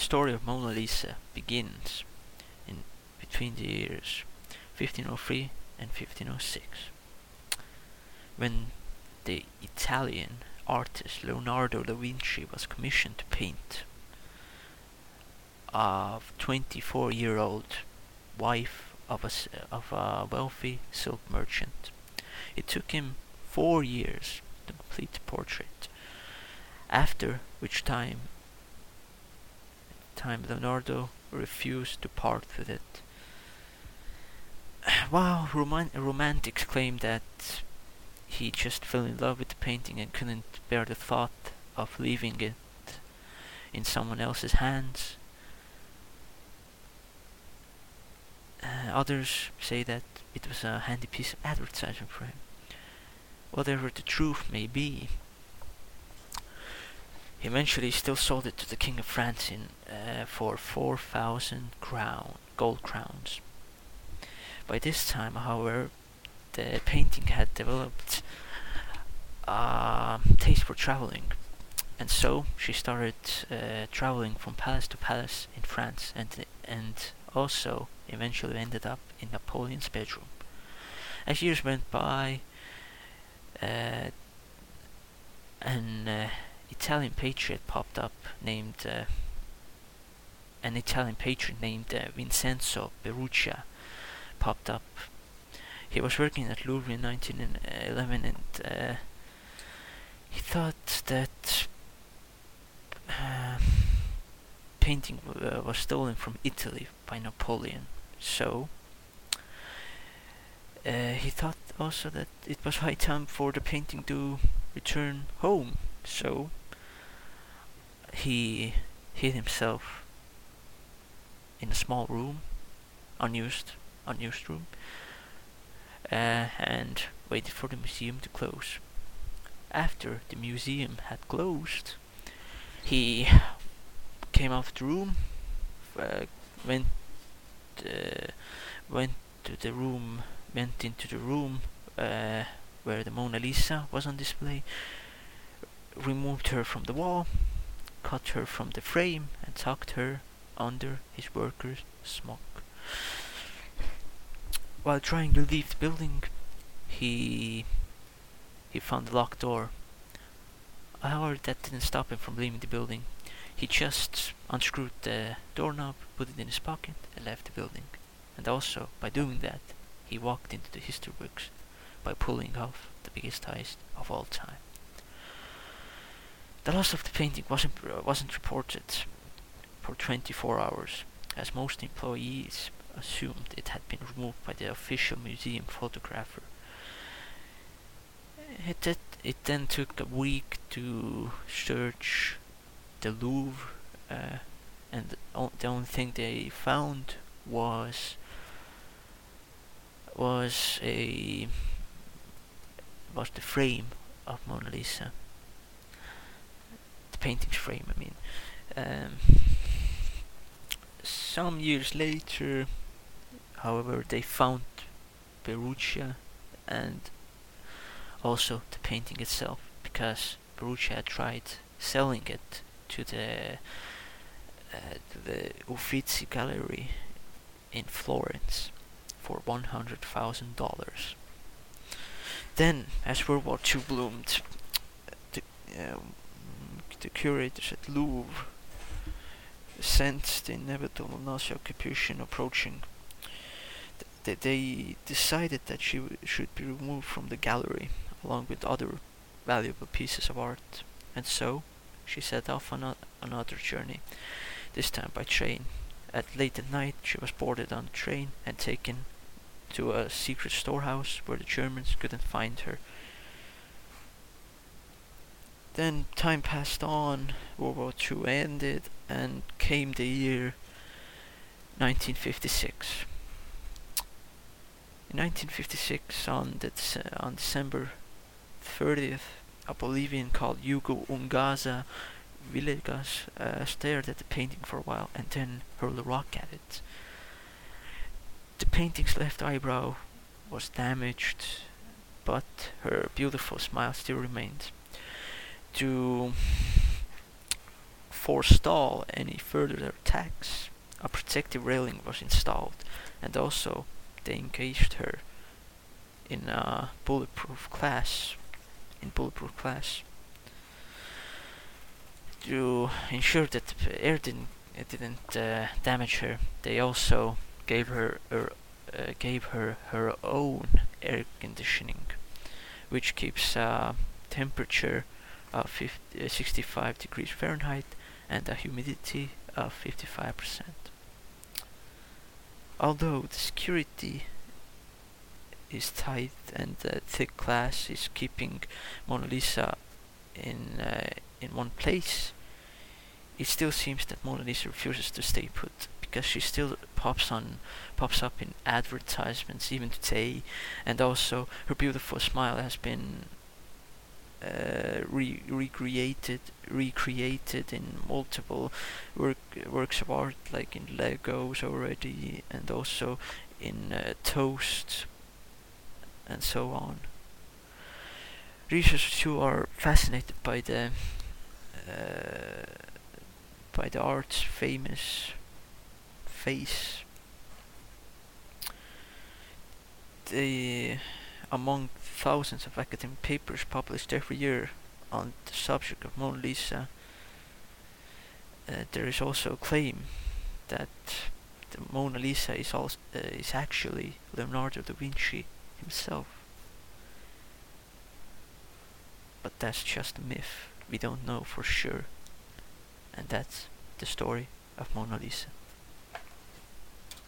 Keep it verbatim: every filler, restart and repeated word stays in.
story of Mona Lisa begins in between the years fifteen oh three and fifteen oh six, when the Italian artist Leonardo da Vinci was commissioned to paint a twenty-four-year-old wife of a, of a wealthy silk merchant. It took him four years to complete the portrait, after which time time Leonardo refused to part with it. While roman- romantics claim that he just fell in love with the painting and couldn't bear the thought of leaving it in someone else's hands, uh, others say that it was a handy piece of advertising for him. Whatever the truth may be, he eventually still sold it to the King of France in uh, for four thousand crown gold crowns. By this time, however, the painting had developed a taste for traveling, and so she started uh, traveling from palace to palace in France, and and also eventually ended up in Napoleon's bedroom. As years went by, uh, an uh, Italian patriot popped up named uh, an Italian patriot named uh, Vincenzo Perugia popped up. He was working at Louvre in nineteen eleven, and uh, he thought that uh, painting w- uh, was stolen from Italy by Napoleon. So uh, he thought also that it was high time for the painting to return home. So he hid himself in a small room, unused, unused room, uh, and waited for the museum to close. After the museum had closed, he came out of the room, uh, went uh, went to the room, went into the room uh, where the Mona Lisa was on display, removed her from the wall, cut her from the frame, and tucked her under his worker's smock. While trying to leave the building, he he found a locked door. However, that didn't stop him from leaving the building. He just unscrewed the doorknob, put it in his pocket, and left the building. And also, by doing that, he walked into the history books by pulling off the biggest heist of all time. The loss of the painting wasn't uh, wasn't reported for twenty-four hours, as most employees assumed it had been removed by the official museum photographer. It, it, it then took a week to search the Louvre, uh, and the, the only thing they found was was a was the frame of Mona Lisa, the painting's frame. I mean, um, some years later, however, they found Perugia and also the painting itself, because Perugia had tried selling it to the uh, to the Uffizi Gallery in Florence for one hundred thousand dollars. Then, as World War Two bloomed, the, um, the curators at Louvre sensed the inevitable Nazi occupation approaching. Th- they decided that she w- should be removed from the gallery, along with other valuable pieces of art, and so she set off on a- another journey, this time by train. At late at night, she was boarded on the train and taken to a secret storehouse where the Germans couldn't find her. Then time passed on, World War Two ended, and came the year nineteen fifty-six. In nineteen fifty-six, on, the Dece- on December thirtieth, a Bolivian called Hugo Ungaza Villegas uh, stared at the painting for a while and then hurled a rock at it. The painting's left eyebrow was damaged, but her beautiful smile still remained. To forestall any further attacks, a protective railing was installed, and also they engaged her in a bulletproof glass, in bulletproof glass, to ensure that air didn't it didn't uh, damage her. They also gave her, her uh, gave her her own air conditioning, which keeps uh, temperature of fifty, uh, sixty-five degrees Fahrenheit and a humidity of fifty-five percent. Although the security is tight and the thick glass is keeping Mona Lisa in uh, in one place, it still seems that Mona Lisa refuses to stay put, because she still pops on pops up in advertisements even today, and also her beautiful smile has been uh, re- recreated recreated in multiple work works of art, like in Legos already, and also in uh, toast and so on. Researchers who are fascinated by the uh, by the art's famous face. They, among thousands of academic papers published every year on the subject of Mona Lisa, uh, there is also a claim that the Mona Lisa is also, uh, is actually Leonardo da Vinci himself. But that's just a myth. We don't know for sure. And that's the story of Mona Lisa.